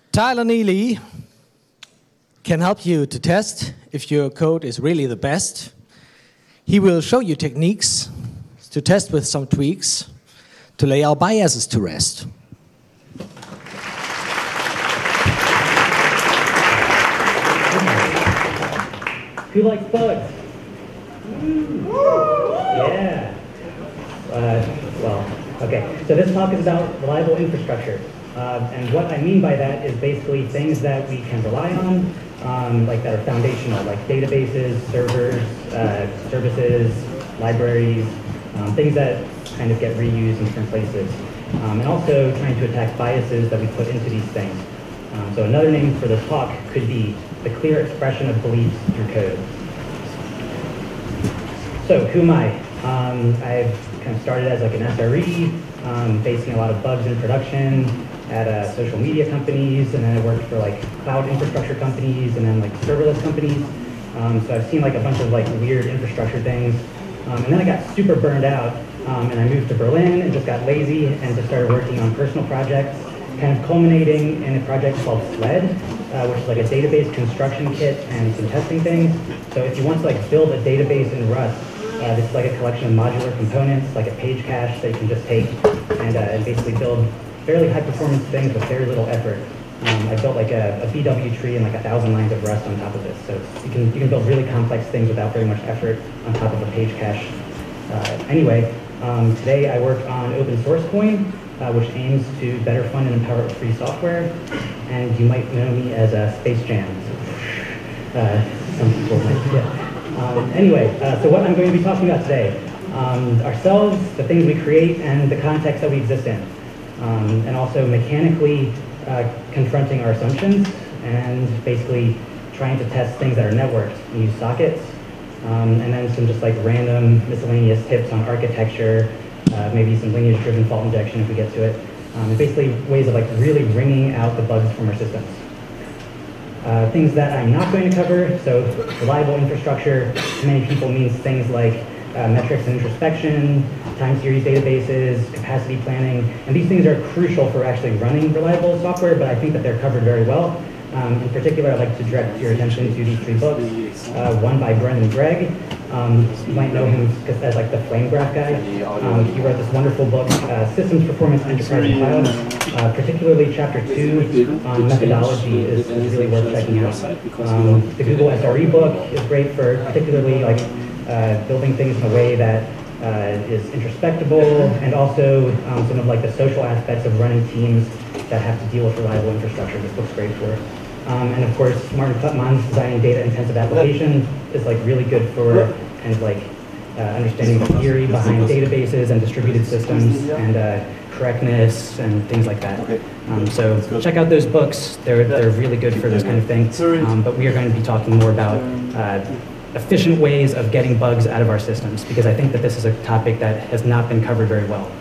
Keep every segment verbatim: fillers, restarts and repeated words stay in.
Tyler Neely can help you to test if your code is really the best. He will show you techniques to test with some tweaks to lay our biases to rest. Who likes bugs? Yeah. Uh, well, okay. So this talk is about reliable infrastructure. Uh, and what I mean by that is basically things that we can rely on, um, like that are foundational, like databases, servers, uh, services, libraries, um, things that kind of get reused in different places. Um, and also trying to attack biases that we put into these things. Um, so another name for this talk could be the clear expression of beliefs through code. So who am I? Um, I've kind of started as like an S R E, um, facing a lot of bugs in production at uh, social media companies, and then I worked for like cloud infrastructure companies, and then like serverless companies. Um, so I've seen like a bunch of like weird infrastructure things. Um, and then I got super burned out, um, and I moved to Berlin and just got lazy and just started working on personal projects, kind of culminating in a project called SLED, uh, which is like a database construction kit and some testing things. So if you want to like build a database in Rust, uh, this is like a collection of modular components, like a page cache that you can just take and, uh, and basically build fairly high performance things with very little effort. Um, I built like a, a B W tree and like a thousand lines of Rust on top of this. So you can, you can build really complex things without very much effort on top of a page cache. Uh, anyway, um, today I work on Open Source Coin, uh, which aims to better fund and empower free software. And you might know me as uh, Space Jam. Uh, some people might, yeah. Um, anyway, uh, so what I'm going to be talking about today, um, ourselves, the things we create, and the context that we exist in. Um, and also mechanically uh, confronting our assumptions and basically trying to test things that are networked and use sockets. Um, and then some just like random miscellaneous tips on architecture, uh, maybe some lineage-driven fault injection if we get to it. Um, and basically ways of like really wringing out the bugs from our systems. Uh, things that I'm not going to cover, so reliable infrastructure to many people means things like uh, metrics and introspection, time series databases, capacity planning, and these things are crucial for actually running reliable software, but I think that they're covered very well. Um, in particular, I'd like to direct your attention to these three books, uh, one by Brendan Gregg. Um, you might know him as like the flame graph guy. Um, he wrote this wonderful book, uh, Systems Performance Enterprise and Cloud. Uh, particularly chapter two on methodology is, is really worth checking out. Um, the Google S R E book is great for particularly like uh, building things in a way that uh, is introspectable, and also um, some of like the social aspects of running teams that have to deal with reliable infrastructure. This book's great for. Um, and of course, Martin Klutman's Designing Data-Intensive Applications is like really good for kind of like uh, understanding the theory behind databases and distributed systems and uh, correctness and things like that. Um, so check out those books. They're they're really good for this kind of thing. Um, but we are going to be talking more about uh, efficient ways of getting bugs out of our systems, because I think that this is a topic that has not been covered very well.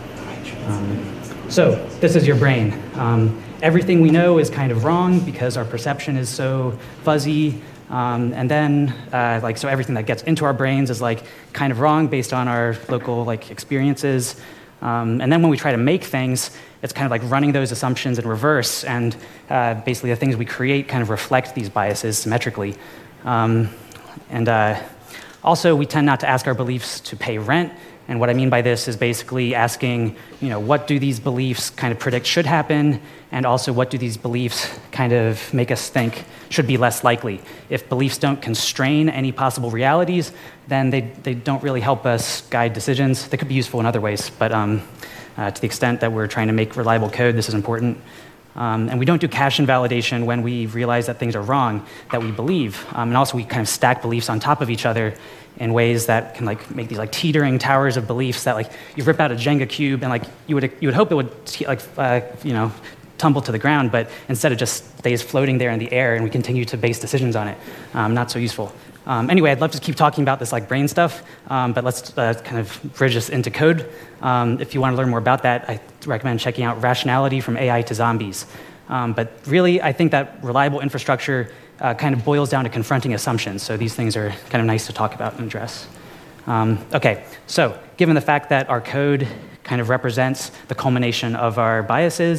Um, so this is your brain. Um, everything we know is kind of wrong because our perception is so fuzzy. Um, and then, uh, like, so everything that gets into our brains is like kind of wrong based on our local like experiences. Um, and then when we try to make things, it's kind of like running those assumptions in reverse, and uh, basically the things we create kind of reflect these biases symmetrically. Um, and uh, also, we tend not to ask our beliefs to pay rent. And what I mean by this is basically asking, you know, what do these beliefs kind of predict should happen, and also what do these beliefs kind of make us think should be less likely. If beliefs don't constrain any possible realities, then they, they don't really help us guide decisions. They could be useful in other ways, but um, uh, to the extent that we're trying to make reliable code, this is important. Um, and we don't do cache invalidation when we realize that things are wrong, that we believe. Um, and also we kind of stack beliefs on top of each other in ways that can like make these like teetering towers of beliefs that like you rip out a Jenga cube and like you would you would hope it would t- like uh, you know tumble to the ground, but instead it just stays floating there in the air and we continue to base decisions on it. Um, not so useful. Um, anyway, I'd love to keep talking about this like brain stuff, um, but let's uh, kind of bridge this into code. Um, if you want to learn more about that, I recommend checking out Rationality from A I to Zombies. Um, but really, I think that reliable infrastructure uh, kind of boils down to confronting assumptions. So these things are kind of nice to talk about and address. Um, okay, so given the fact that our code kind of represents the culmination of our biases,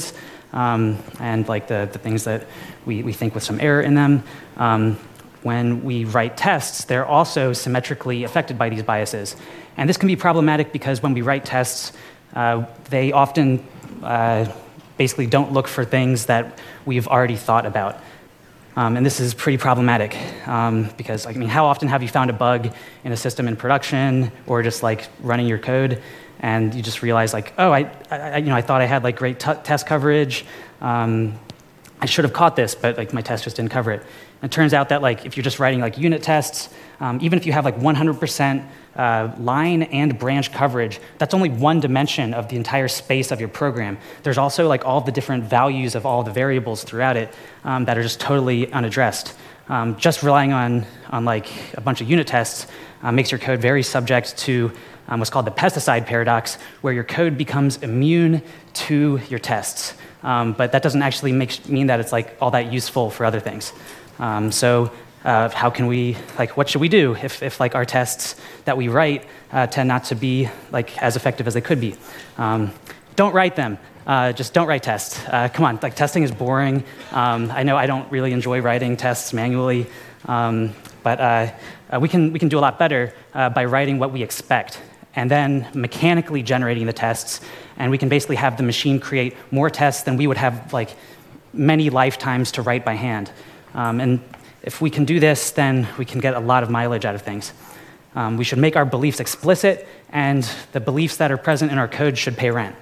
um, and like the, the things that we, we think with some error in them. Um, when we write tests, they're also symmetrically affected by these biases. And this can be problematic because when we write tests, uh, they often uh, basically don't look for things that we've already thought about. Um, and this is pretty problematic um, because, I mean, how often have you found a bug in a system in production or just like running your code, and you just realize like, oh, I, I you know, I thought I had like great t test coverage. Um, I should have caught this, but like my test just didn't cover it. And it turns out that like if you're just writing like unit tests, um, even if you have like one hundred percent uh, line and branch coverage, that's only one dimension of the entire space of your program. There's also like all the different values of all the variables throughout it um, that are just totally unaddressed. Um, just relying on, on like a bunch of unit tests uh, makes your code very subject to um, what's called the pesticide paradox, where your code becomes immune to your tests. Um, but that doesn't actually make, mean that it's like all that useful for other things. Um, so uh, how can we, like, what should we do if, if like our tests that we write uh, tend not to be like as effective as they could be? Um, don't write them. Uh, just don't write tests. Uh, come on, like testing is boring. Um, I know I don't really enjoy writing tests manually, um, but uh, uh, we can we can do a lot better uh, by writing what we expect and then mechanically generating the tests. And we can basically have the machine create more tests than we would have like many lifetimes to write by hand. Um, and if we can do this, then we can get a lot of mileage out of things. Um, we should make our beliefs explicit, and the beliefs that are present in our code should pay rent.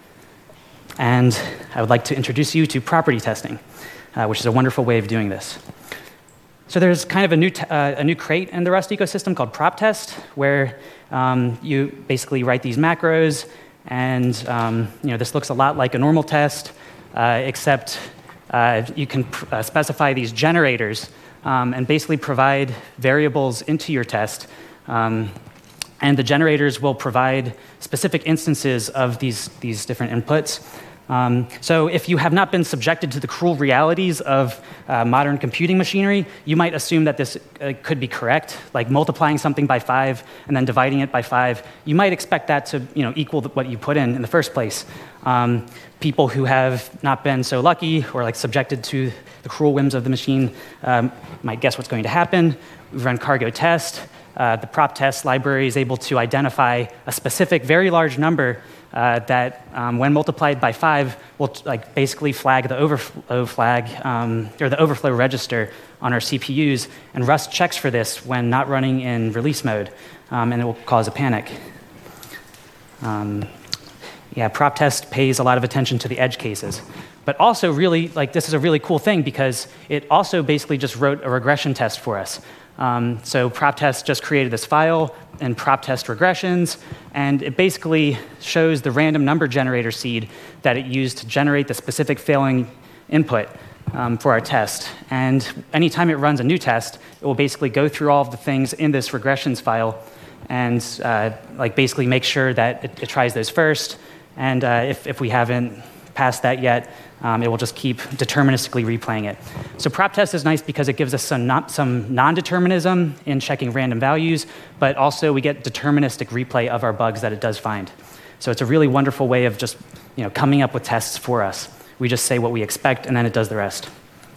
And I would like to introduce you to property testing, uh, which is a wonderful way of doing this. So there's kind of a new, uh, a new crate in the Rust ecosystem called prop test, where um, you basically write these macros, and um, you know, this looks a lot like a normal test, uh, except uh, you can pr uh, specify these generators um, and basically provide variables into your test. Um, and the generators will provide specific instances of these, these different inputs. Um, so if you have not been subjected to the cruel realities of uh, modern computing machinery, you might assume that this uh, could be correct, like multiplying something by five and then dividing it by five. You might expect that to you know, equal what you put in in the first place. Um, people who have not been so lucky or like subjected to the cruel whims of the machine um, might guess what's going to happen. We run cargo test. Uh, the prop test library is able to identify a specific, very large number uh, that, um, when multiplied by five, will like basically flag the overflow flag um, or the overflow register on our C P Us. And Rust checks for this when not running in release mode, um, and it will cause a panic. Um, yeah, prop test pays a lot of attention to the edge cases. But also, really, like this is a really cool thing because it also basically just wrote a regression test for us. Um, so prop test just created this file and prop test regressions, and it basically shows the random number generator seed that it used to generate the specific failing input um, for our test. And anytime it runs a new test, it will basically go through all of the things in this regressions file and uh, like basically make sure that it, it tries those first. And uh, if, if we haven't passed that yet, Um, it will just keep deterministically replaying it. So prop test is nice because it gives us some, not, some non-determinism in checking random values, but also we get deterministic replay of our bugs that it does find. So it's a really wonderful way of just you know, coming up with tests for us. We just say what we expect, and then it does the rest.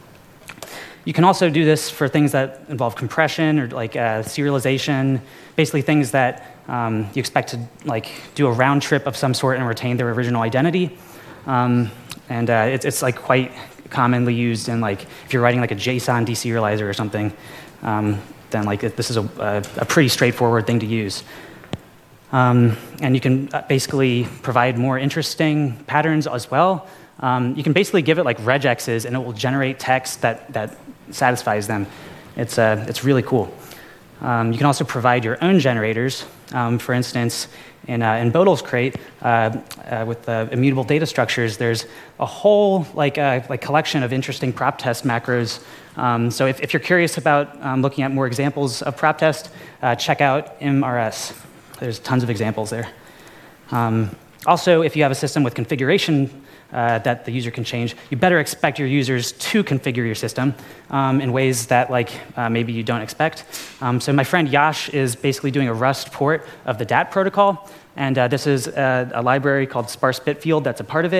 You can also do this for things that involve compression or like uh, serialization, basically things that um, you expect to like do a round trip of some sort and retain their original identity. Um, And uh, it's, it's like quite commonly used in like, if you're writing like a JSON deserializer or something, um, then like this is a, a, a pretty straightforward thing to use. Um, and you can basically provide more interesting patterns as well. Um, you can basically give it like regexes and it will generate text that, that satisfies them. It's, uh, it's really cool. Um, you can also provide your own generators. Um, for instance, in, uh, in Bodil's crate, uh, uh, with the immutable data structures, there's a whole like, uh, like collection of interesting prop test macros. Um, so if, if you're curious about um, looking at more examples of prop test, uh, check out M R S. There's tons of examples there. Um, also, if you have a system with configuration Uh, that the user can change, you better expect your users to configure your system um, in ways that like uh, maybe you don't expect. Um, so my friend Yash is basically doing a Rust port of the D A T protocol, and uh, this is a, a library called sparse bitfield that's a part of it.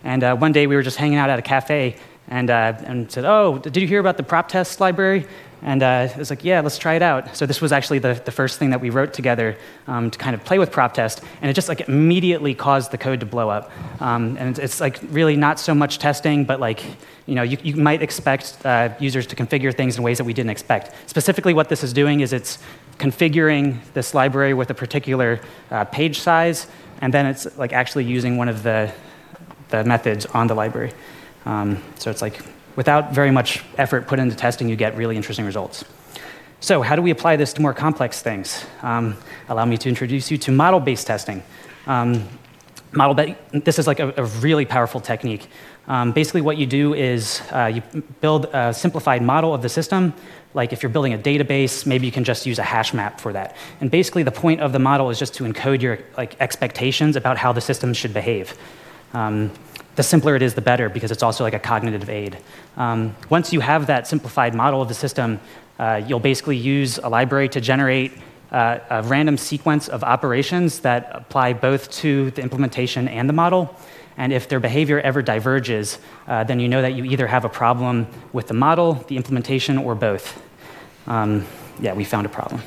And uh, one day we were just hanging out at a cafe and, uh, and said, oh, did you hear about the prop test library? And uh, it was like, yeah, let's try it out. So this was actually the, the first thing that we wrote together um, to kind of play with prop test, and it just like immediately caused the code to blow up. Um, and it's like really not so much testing, but like, you know, you, you might expect uh, users to configure things in ways that we didn't expect. Specifically what this is doing is it's configuring this library with a particular uh, page size, and then it's like actually using one of the, the methods on the library. Um, so it's like, without very much effort put into testing, you get really interesting results. So how do we apply this to more complex things? Um, allow me to introduce you to model-based testing. Um, model this is like a, a really powerful technique. Um, basically what you do is uh, you build a simplified model of the system. Like if you're building a database, maybe you can just use a hash map for that. And basically the point of the model is just to encode your like expectations about how the system should behave. Um, The simpler it is, the better, because it's also like a cognitive aid. Um, once you have that simplified model of the system, uh, you'll basically use a library to generate uh, a random sequence of operations that apply both to the implementation and the model. And if their behavior ever diverges, uh, then you know that you either have a problem with the model, the implementation, or both. Um, yeah, we found a problem.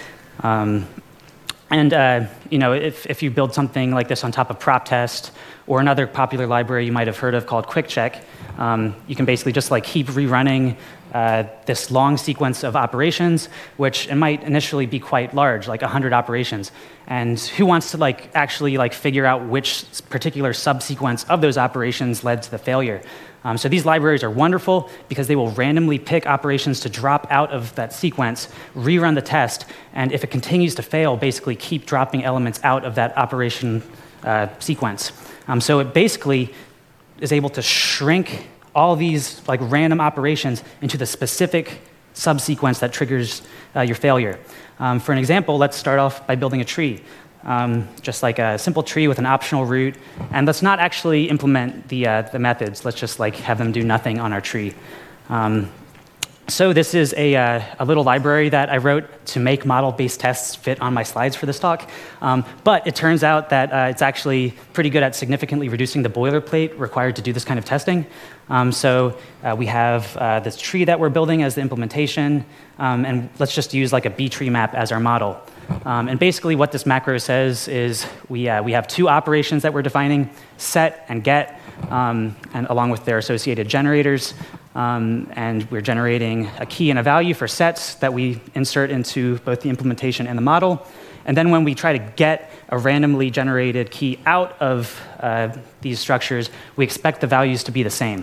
Um, And uh, you know, if, if you build something like this on top of prop test or another popular library you might have heard of called QuickCheck, um, you can basically just like keep rerunning uh, this long sequence of operations, which it might initially be quite large, like one hundred operations. And who wants to like actually like figure out which particular subsequence of those operations led to the failure? Um, so these libraries are wonderful because they will randomly pick operations to drop out of that sequence, rerun the test, and if it continues to fail, basically keep dropping elements out of that operation uh, sequence. Um, so it basically is able to shrink all these like random operations into the specific subsequence that triggers uh, your failure. Um, for an example, let's start off by building a tree. Um, just like a simple tree with an optional root, and let's not actually implement the, uh, the methods. Let's just like have them do nothing on our tree. Um, so this is a, uh, a little library that I wrote to make model-based tests fit on my slides for this talk. Um, but it turns out that uh, it's actually pretty good at significantly reducing the boilerplate required to do this kind of testing. Um, so uh, we have uh, this tree that we're building as the implementation, um, and let's just use like a B-tree map as our model. Um, and basically what this macro says is we, uh, we have two operations that we're defining, set and get, um, and along with their associated generators. Um, and we're generating a key and a value for sets that we insert into both the implementation and the model. And then when we try to get a randomly generated key out of uh, these structures, we expect the values to be the same.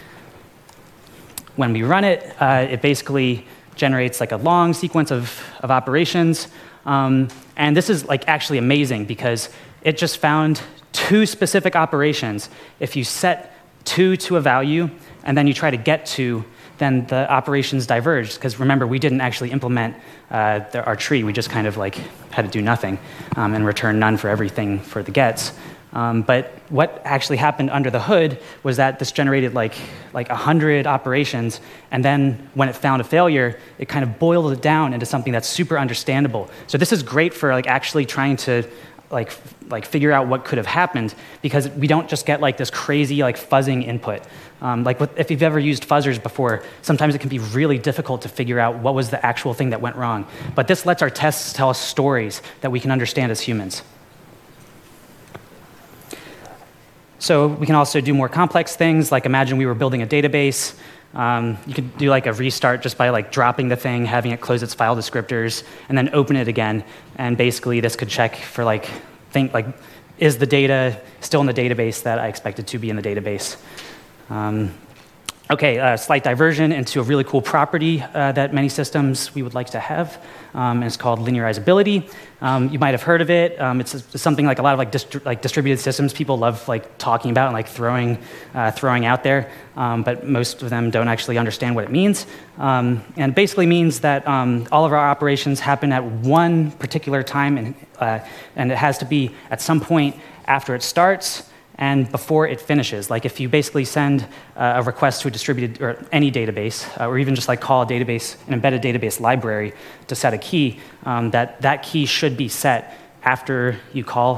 When we run it, uh, it basically generates like a long sequence of, of operations. Um, and this is like actually amazing because it just found two specific operations. If you set two to a value and then you try to get two, then the operations diverge. Because remember, we didn't actually implement uh, the, our tree. We just kind of like had to do nothing um, and return none for everything for the gets. Um, but what actually happened under the hood was that this generated like like one hundred operations, and then when it found a failure, it kind of boiled it down into something that's super understandable. So this is great for like actually trying to like like figure out what could have happened, because we don't just get like this crazy like fuzzing input. Um, like with, if you've ever used fuzzers before, sometimes it can be really difficult to figure out what was the actual thing that went wrong. But this lets our tests tell us stories that we can understand as humans. So we can also do more complex things, like imagine we were building a database. Um, you could do like a restart just by like dropping the thing, having it close its file descriptors, and then open it again. And basically this could check for like, think like, is the data still in the database that I expected to be in the database? Um, Okay, uh, slight diversion into a really cool property uh, that many systems we would like to have, um, and it's called linearizability. Um, you might have heard of it. Um, it's, it's something like a lot of like, distri like distributed systems people love like talking about and like throwing, uh, throwing out there, um, but most of them don't actually understand what it means. Um, and basically means that um, all of our operations happen at one particular time, and, uh, and it has to be at some point after it starts and before it finishes. Like if you basically send uh, a request to a distributed or any database, uh, or even just like call a database, an embedded database library to set a key, um, that that key should be set after you call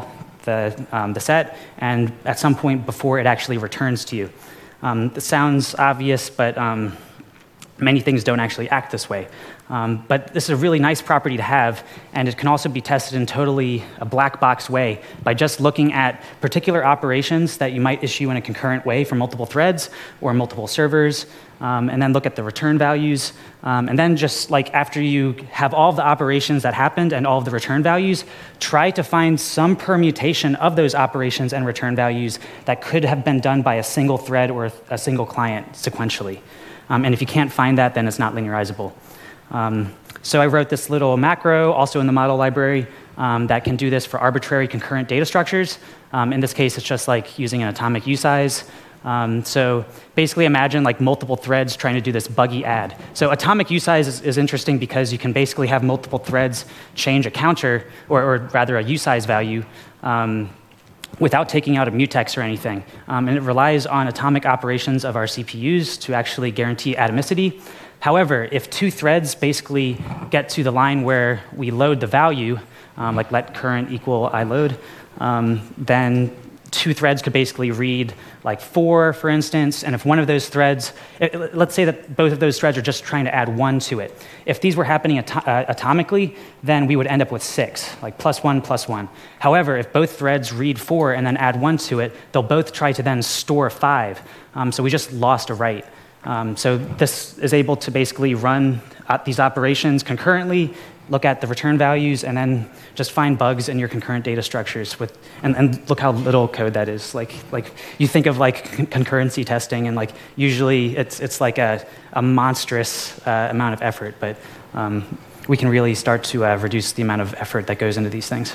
the, um, the set, and at some point before it actually returns to you. Um, this sounds obvious, but um, many things don't actually act this way. Um, but this is a really nice property to have, and it can also be tested in totally a black box way by just looking at particular operations that you might issue in a concurrent way for multiple threads or multiple servers, um, and then look at the return values. Um, and then just like after you have all of the operations that happened and all of the return values, try to find some permutation of those operations and return values that could have been done by a single thread or a single client sequentially. Um, and if you can't find that, then it's not linearizable. Um, so I wrote this little macro, also in the model library, um, that can do this for arbitrary concurrent data structures. Um, in this case, it's just like using an atomic usize. Um, so basically imagine like multiple threads trying to do this buggy add. So atomic usize is, is interesting because you can basically have multiple threads change a counter, or, or rather a usize value, um, without taking out a mutex or anything. Um, and it relies on atomic operations of our C P Us to actually guarantee atomicity. However, if two threads basically get to the line where we load the value, um, like let current equal iload, um, then two threads could basically read like four, for instance, and if one of those threads, it, let's say that both of those threads are just trying to add one to it. If these were happening ato uh, atomically, then we would end up with six, like plus one, plus one. However, if both threads read four and then add one to it, they'll both try to then store five. Um, so we just lost a write. Um, so this is able to basically run uh, these operations concurrently, look at the return values, and then just find bugs in your concurrent data structures. With, and, and look how little code that is. Like, like you think of like con concurrency testing, and like usually it's it's like a, a monstrous uh, amount of effort, but um, we can really start to uh, reduce the amount of effort that goes into these things.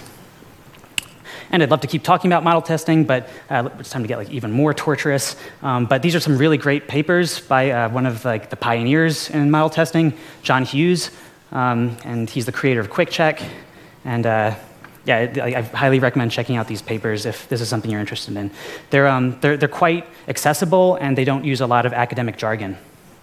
And I'd love to keep talking about model testing, but uh, it's time to get like even more torturous. Um, but these are some really great papers by uh, one of like the pioneers in model testing, John Hughes, um, and he's the creator of QuickCheck. And uh, yeah, I, I highly recommend checking out these papers if this is something you're interested in. They're um, they're they're quite accessible, and they don't use a lot of academic jargon.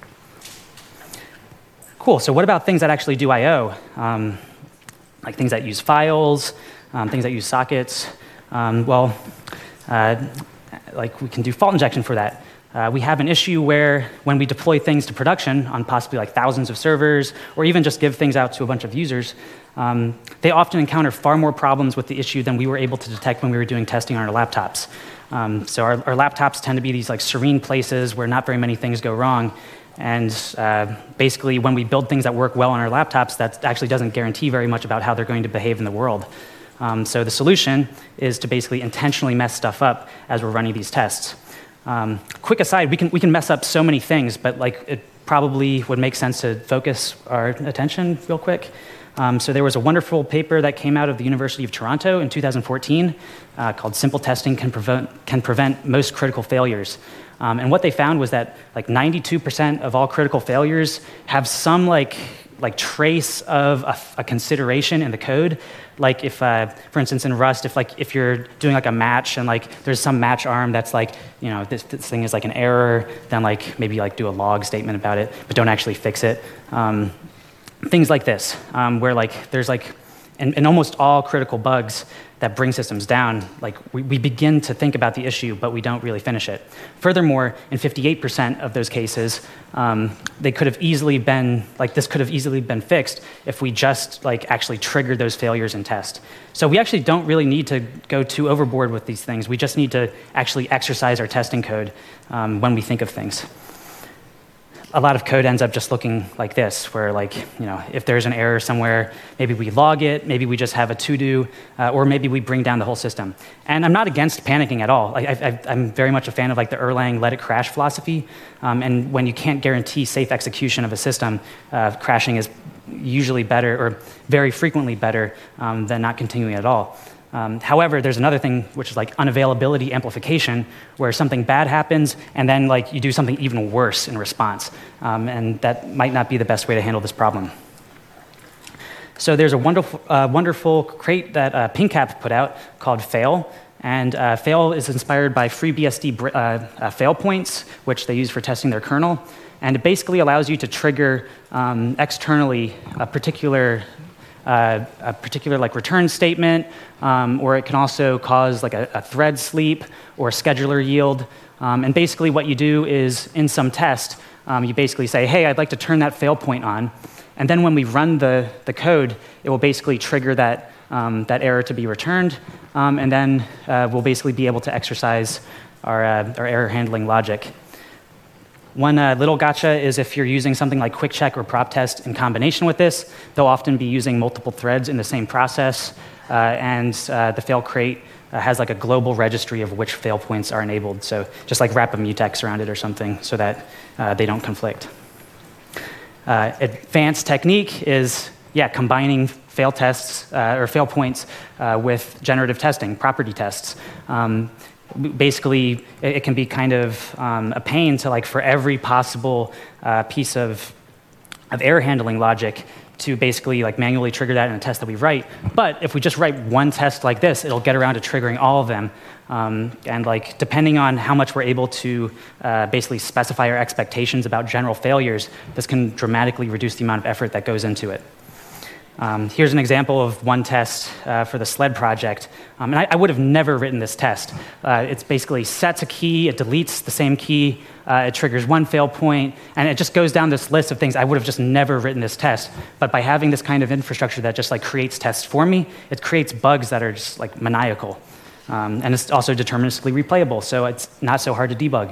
Cool. So what about things that actually do I O? Um, like things that use files. Um, things that use sockets. Um, well, uh, like we can do fault injection for that. Uh, we have an issue where when we deploy things to production on possibly like thousands of servers, or even just give things out to a bunch of users, um, they often encounter far more problems with the issue than we were able to detect when we were doing testing on our laptops. Um, so our, our laptops tend to be these like serene places where not very many things go wrong. And uh, basically, when we build things that work well on our laptops, that actually doesn't guarantee very much about how they're going to behave in the world. Um, so the solution is to basically intentionally mess stuff up as we're running these tests. Um, quick aside, we can, we can mess up so many things, but like it probably would make sense to focus our attention real quick. Um, so there was a wonderful paper that came out of the University of Toronto in two thousand fourteen uh, called Simple Testing Can Prevent, Can Prevent Most Critical Failures. Um, and what they found was that like ninety-two percent of all critical failures have some like, like trace of a, a consideration in the code. Like if, uh, for instance, in Rust, if like if you're doing like a match and like there's some match arm that's like, you know, this, this thing is like an error, then like maybe like do a log statement about it, but don't actually fix it. Um, things like this, um, where like there's like, in, in almost all critical bugs that bring systems down, like we, we begin to think about the issue, but we don't really finish it. Furthermore, in fifty-eight percent of those cases, um, they could have easily been, like this could have easily been fixed if we just like actually triggered those failures in test. So we actually don't really need to go too overboard with these things. We just need to actually exercise our testing code um, when we think of things. A lot of code ends up just looking like this, where like, you know, if there's an error somewhere, maybe we log it, maybe we just have a to-do, uh, or maybe we bring down the whole system. And I'm not against panicking at all. I, I, I'm very much a fan of like the Erlang let it crash philosophy. Um, and when you can't guarantee safe execution of a system, uh, crashing is usually better, or very frequently better, um, than not continuing at all. Um, however, there's another thing, which is like unavailability amplification, where something bad happens, and then like you do something even worse in response. Um, and that might not be the best way to handle this problem. So there's a wonderful, uh, wonderful crate that uh, PingCap put out called Fail. And uh, Fail is inspired by FreeBSD uh, uh, fail points, which they use for testing their kernel. And it basically allows you to trigger um, externally a particular uh, a particular like return statement, um, or it can also cause like a, a thread sleep or a scheduler yield. Um, and basically what you do is in some test, um, you basically say, hey, I'd like to turn that fail point on. And then when we run the, the code, it will basically trigger that, um, that error to be returned. Um, and then uh, we'll basically be able to exercise our, uh, our error handling logic. One uh, little gotcha is if you're using something like quick check or prop test in combination with this, they'll often be using multiple threads in the same process, uh, and uh, the fail crate uh, has like a global registry of which fail points are enabled. So just like wrap a mutex around it or something so that uh, they don't conflict. Uh, advanced technique is, yeah, combining fail tests uh, or fail points uh, with generative testing, property tests. Um, Basically, it can be kind of um, a pain to, like, for every possible uh, piece of, of error handling logic to basically, like, manually trigger that in a test that we write. But if we just write one test like this, it'll get around to triggering all of them. Um, and, like, depending on how much we're able to uh, basically specify our expectations about general failures, this can dramatically reduce the amount of effort that goes into it. Um, here's an example of one test uh, for the SLED project. Um, and I, I would have never written this test. Uh, it's basically sets a key, it deletes the same key, uh, it triggers one fail point, and it just goes down this list of things. I would have just never written this test. But by having this kind of infrastructure that just like creates tests for me, it creates bugs that are just like maniacal. Um, and it's also deterministically replayable, so it's not so hard to debug.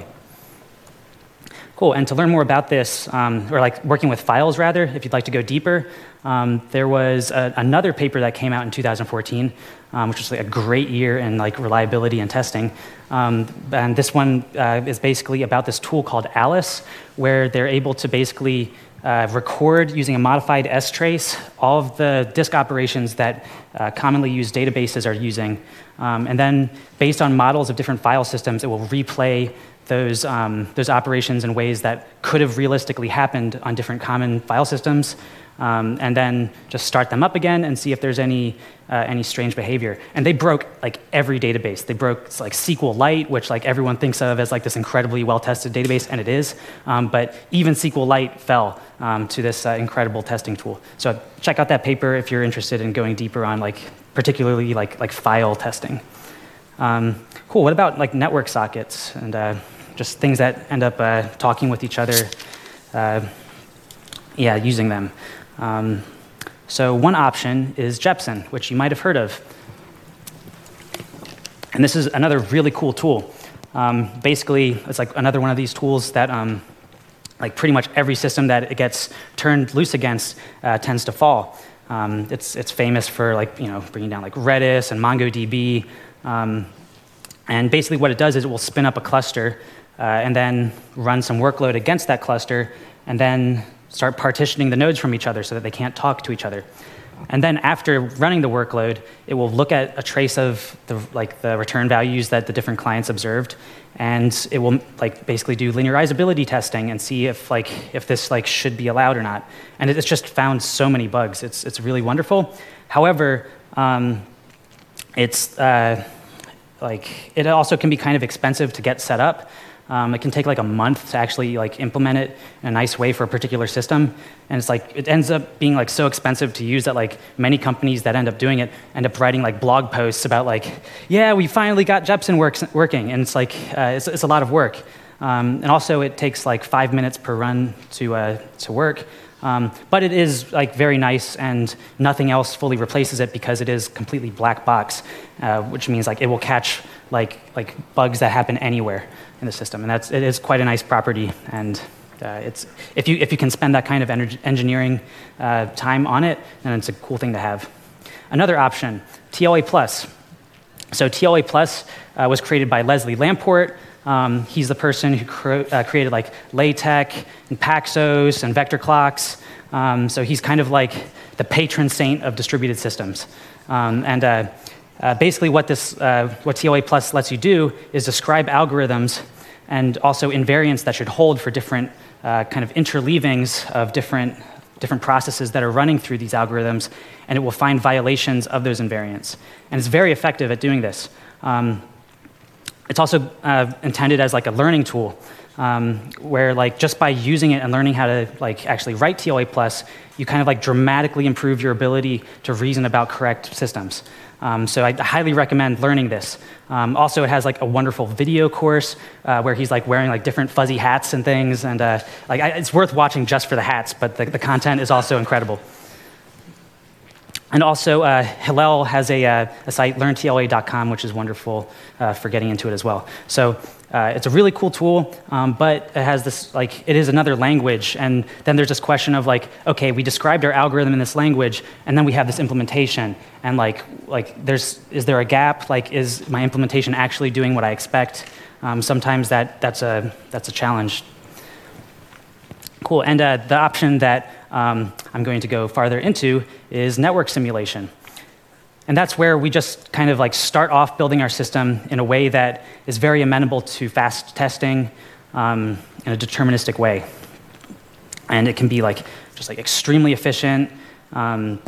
Cool, and to learn more about this, um, or like working with files rather, if you'd like to go deeper, um, there was a, another paper that came out in two thousand fourteen, um, which was like a great year in like reliability and testing. Um, and this one uh, is basically about this tool called Alice, where they're able to basically uh, record using a modified strace all of the disk operations that uh, commonly used databases are using. Um, and then based on models of different file systems, it will replay those, um, those operations in ways that could have realistically happened on different common file systems, um, and then just start them up again and see if there's any, uh, any strange behavior. And they broke like every database. They broke like SQLite, which like everyone thinks of as like this incredibly well-tested database, and it is, um, but even SQLite fell um, to this uh, incredible testing tool. So check out that paper if you're interested in going deeper on like particularly like, like file testing. Um, cool, what about like network sockets and uh, just things that end up uh, talking with each other, uh, yeah, using them. Um, so one option is Jepsen, which you might have heard of. And this is another really cool tool. Um, basically, it's like another one of these tools that um, like pretty much every system that it gets turned loose against uh, tends to fall. Um, it's, it's famous for like, you know, bringing down like Redis and MongoDB. Um, and basically what it does is it will spin up a cluster uh, and then run some workload against that cluster and then start partitioning the nodes from each other so that they can't talk to each other. And then after running the workload, it will look at a trace of the, like, the return values that the different clients observed, and it will like basically do linearizability testing and see if like if this like should be allowed or not. And it's just found so many bugs. It's it's really wonderful. However, um, it's uh, like it also can be kind of expensive to get set up. Um, it can take like a month to actually like implement it in a nice way for a particular system, and it's like it ends up being like so expensive to use that like many companies that end up doing it end up writing like blog posts about like, yeah, we finally got Jepsen works, working, and it's like uh, it's, it's a lot of work, um, and also it takes like five minutes per run to uh, to work. Um, but it is like very nice, and nothing else fully replaces it because it is completely black box, uh, which means like it will catch like like bugs that happen anywhere in the system, and that's it is quite a nice property. And uh, it's if you if you can spend that kind of engineering uh, time on it, then it's a cool thing to have. Another option, T L A plus. So T L A plus uh, was created by Leslie Lamport. Um, he's the person who cre- uh, created like LaTeX and Paxos and vector clocks. Um, so he's kind of like the patron saint of distributed systems. Um, and uh, uh, basically what this, uh, what T L A plus lets you do is describe algorithms and also invariants that should hold for different uh, kind of interleavings of different, different processes that are running through these algorithms, and it will find violations of those invariants. And it's very effective at doing this. Um, It's also uh, intended as like a learning tool. um, where like just by using it and learning how to like actually write T L A plus, you kind of like dramatically improve your ability to reason about correct systems. Um, so I highly recommend learning this. Um, also, it has like a wonderful video course uh, where he's like wearing like different fuzzy hats and things, and uh, like I, it's worth watching just for the hats. But the, the content is also incredible. And also, uh, Hillel has a, uh, a site, learn T L A dot com, which is wonderful uh, for getting into it as well. So uh, it's a really cool tool, um, but it has this, like, it is another language. And then there's this question of like, okay, we described our algorithm in this language, and then we have this implementation. And like, like there's, is there a gap? Like, is my implementation actually doing what I expect? Um, sometimes that, that's, a, that's a challenge. Cool, and uh, the option that um, I'm going to go farther into is network simulation. And that's where we just kind of like start off building our system in a way that is very amenable to fast testing um, in a deterministic way. And it can be like just like extremely efficient. Um,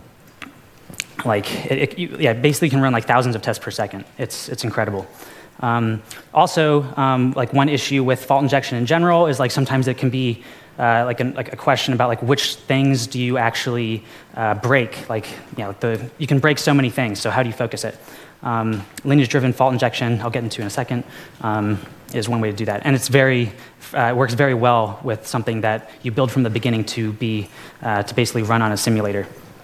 like it, it you, yeah, basically can run like thousands of tests per second. It's it's incredible. Um, also, um, like one issue with fault injection in general is like sometimes it can be uh, like, an, like a question about like which things do you actually uh, break? Like you know, the you can break so many things. So how do you focus it? Um, lineage-driven fault injection, I'll get into in a second, um, is one way to do that, and it's very uh, it works very well with something that you build from the beginning to be uh, to basically run on a simulator.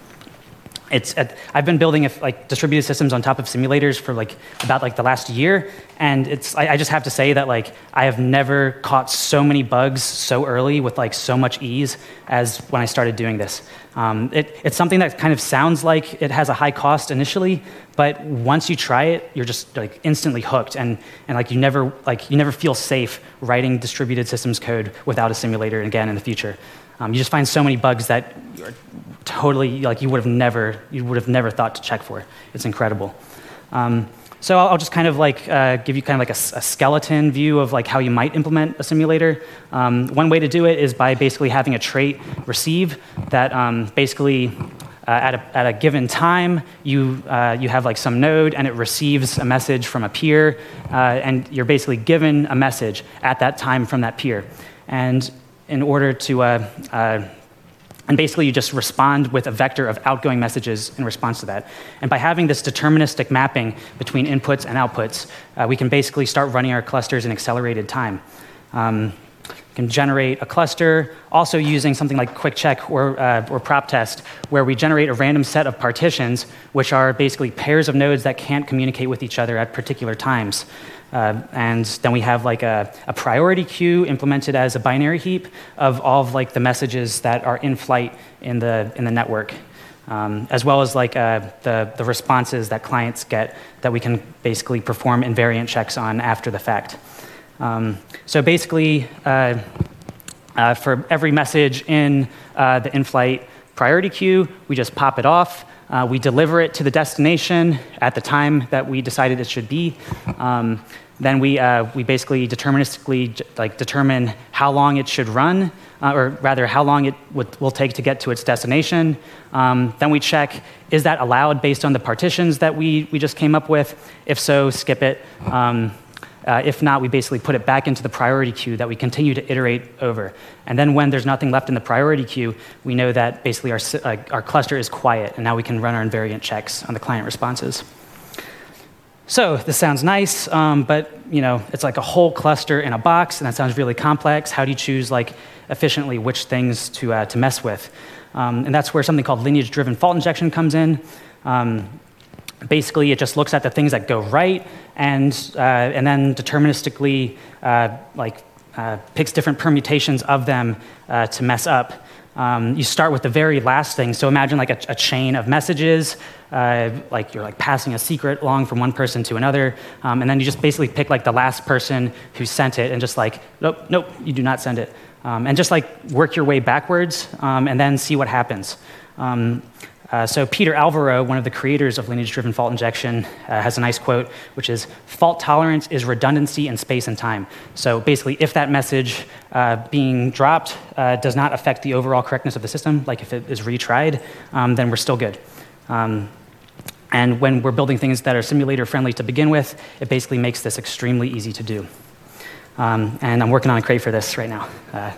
It's at, I've been building if, like distributed systems on top of simulators for like about like the last year, and it's I, I just have to say that like I have never caught so many bugs so early with like so much ease as when I started doing this. Um, it, it's something that kind of sounds like it has a high cost initially, but once you try it, you're just like instantly hooked, and and like you never like you never feel safe writing distributed systems code without a simulator again in the future. Um, you just find so many bugs that you're totally like you would have never you would have never thought to check for. It's incredible. Um, so I'll, I'll just kind of like uh, give you kind of like a, a skeleton view of like how you might implement a simulator. Um, one way to do it is by basically having a trait receive that um, basically uh, at a at a given time you uh, you have like some node and it receives a message from a peer, uh, and you're basically given a message at that time from that peer, and in order to, uh, uh, and basically you just respond with a vector of outgoing messages in response to that. And by having this deterministic mapping between inputs and outputs, uh, we can basically start running our clusters in accelerated time. Um, we can generate a cluster, also using something like quick check or, uh, or prop test, where we generate a random set of partitions, which are basically pairs of nodes that can't communicate with each other at particular times. Uh, and then we have like a, a priority queue implemented as a binary heap of all of like the messages that are in flight in the in the network, um, as well as like uh, the the responses that clients get that we can basically perform invariant checks on after the fact. Um, so basically, uh, uh, for every message in uh, the in-flight priority queue, we just pop it off. Uh, we deliver it to the destination at the time that we decided it should be. Um, then we uh, we basically deterministically like determine how long it should run, uh, or rather how long it would, will take to get to its destination. Um, then we check, is that allowed based on the partitions that we, we just came up with? If so, skip it. Um, Uh, if not, we basically put it back into the priority queue that we continue to iterate over. And then when there's nothing left in the priority queue, we know that basically our, uh, our cluster is quiet, and now we can run our invariant checks on the client responses. So this sounds nice, um, but you know, it's like a whole cluster in a box, and that sounds really complex. How do you choose like efficiently which things to, uh, to mess with? Um, and that's where something called lineage-driven fault injection comes in. Um, Basically, it just looks at the things that go right, and uh, and then deterministically uh, like uh, picks different permutations of them uh, to mess up. Um, you start with the very last thing. So imagine like a, a chain of messages, uh, like you're like passing a secret along from one person to another, um, and then you just basically pick like the last person who sent it, and just like nope, nope, you do not send it, um, and just like work your way backwards, um, and then see what happens. Um, Uh, so Peter Alvaro, one of the creators of lineage-driven fault injection, uh, has a nice quote, which is, fault tolerance is redundancy in space and time. So basically, if that message uh, being dropped uh, does not affect the overall correctness of the system, like if it is retried, um, then we're still good. Um, and when we're building things that are simulator-friendly to begin with, it basically makes this extremely easy to do. Um, and I'm working on a crate for this right now. Uh,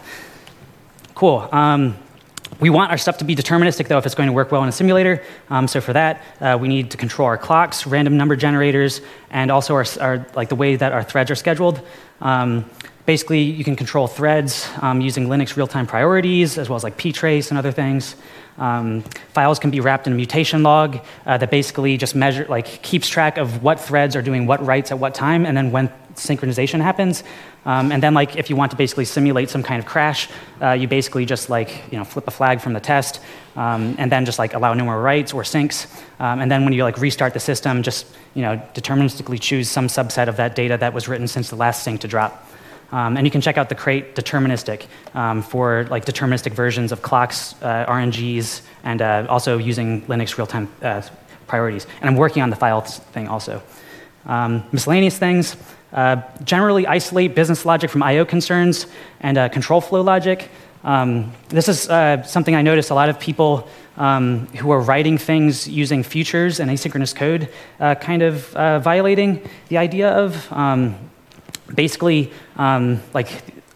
cool. Um, we want our stuff to be deterministic, though, if it's going to work well in a simulator. Um, so for that, uh, we need to control our clocks, random number generators, and also our, our like the way that our threads are scheduled. Um, basically, you can control threads um, using Linux real-time priorities, as well as like ptrace and other things. Um, files can be wrapped in a mutation log uh, that basically just measure, like, keeps track of what threads are doing what writes at what time, and then when synchronization happens. Um, and then, like, if you want to basically simulate some kind of crash, uh, you basically just like, you know, flip a flag from the test, um, and then just like allow no more writes or syncs. Um, and then when you like restart the system, just, you know, deterministically choose some subset of that data that was written since the last sync to drop. Um, and you can check out the crate deterministic um, for like deterministic versions of clocks, uh, R N Gs, and uh, also using Linux real-time uh, priorities. And I'm working on the file thing also. Um, miscellaneous things. Uh, generally isolate business logic from I O concerns and uh, control flow logic. Um, this is uh, something I noticed a lot of people um, who are writing things using futures and asynchronous code uh, kind of uh, violating the idea of. Um, Basically, um, like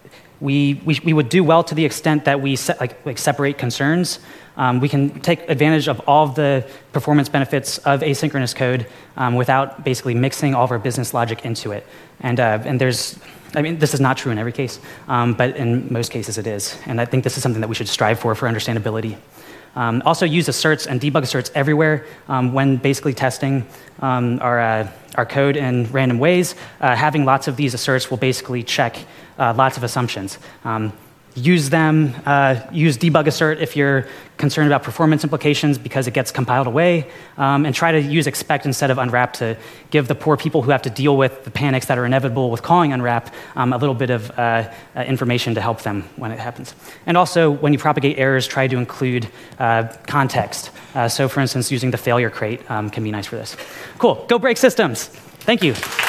we, we we would do well to the extent that we se like like separate concerns. Um, we can take advantage of all of the performance benefits of asynchronous code um, without basically mixing all of our business logic into it. And uh, and there's, I mean, this is not true in every case, um, but in most cases it is. And I think this is something that we should strive for for understandability. Um, also use asserts and debug asserts everywhere um, when basically testing um, our, uh, our code in random ways. Uh, having lots of these asserts will basically check uh, lots of assumptions. Um, use them, uh, use debug assert if you're concerned about performance implications because it gets compiled away, um, and try to use expect instead of unwrap to give the poor people who have to deal with the panics that are inevitable with calling unwrap um, a little bit of uh, uh, information to help them when it happens. And also, when you propagate errors, try to include uh, context. Uh, so for instance, using the failure crate um, can be nice for this. Cool, go break systems. Thank you.